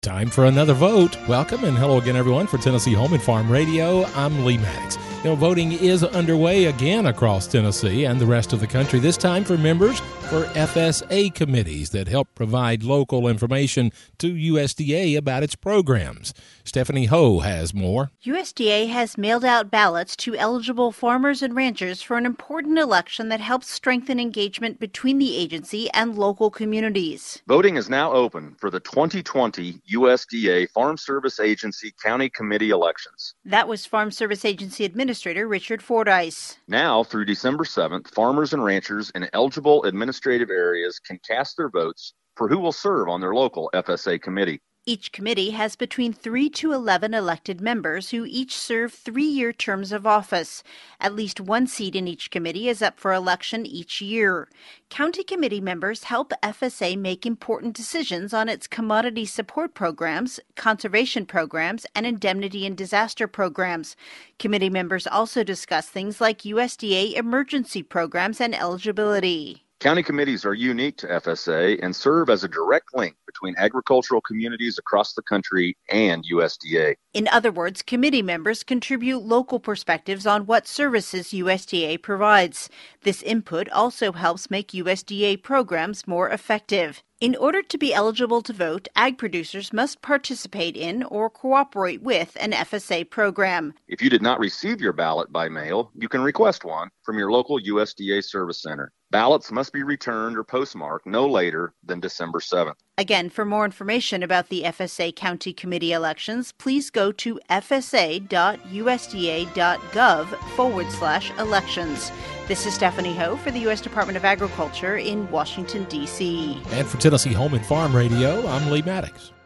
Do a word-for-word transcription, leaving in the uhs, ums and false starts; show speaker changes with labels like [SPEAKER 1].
[SPEAKER 1] Time for another vote. Welcome and hello again, everyone, for Tennessee Home and Farm Radio. I'm Lee Maddox. You know, voting is underway again across Tennessee and the rest of the country, this time for members for F S A committees that help provide local information to U S D A about its programs. Stephanie Ho has more.
[SPEAKER 2] U S D A has mailed out ballots to eligible farmers and ranchers for an important election that helps strengthen engagement between the agency and local communities.
[SPEAKER 3] Voting is now open for the twenty twenty U S D A Farm Service Agency County Committee elections.
[SPEAKER 2] That was Farm Service Agency Administrator Richard Fordyce.
[SPEAKER 3] Now, through December seventh, farmers and ranchers in eligible administrative areas can cast their votes for who will serve on their local F S A committee.
[SPEAKER 2] Each committee has between three to eleven elected members who each serve three-year terms of office. At least one seat in each committee is up for election each year. County committee members help F S A make important decisions on its commodity support programs, conservation programs, and indemnity and disaster programs. Committee members also discuss things like U S D A emergency programs and eligibility.
[SPEAKER 3] County committees are unique to F S A and serve as a direct link between agricultural communities across the country and U S D A.
[SPEAKER 2] In other words, committee members contribute local perspectives on what services U S D A provides. This input also helps make U S D A programs more effective. In order to be eligible to vote, ag producers must participate in or cooperate with an F S A program.
[SPEAKER 3] If you did not receive your ballot by mail, you can request one from your local U S D A service center. Ballots must be returned or postmarked no later than December seventh.
[SPEAKER 2] Again, for more information about the F S A County Committee elections, please go to fsa.usda.gov forward slash elections. This is Stephanie Ho for the U S Department of Agriculture in Washington, D C.
[SPEAKER 1] And for Tennessee Home and Farm Radio, I'm Lee Maddox.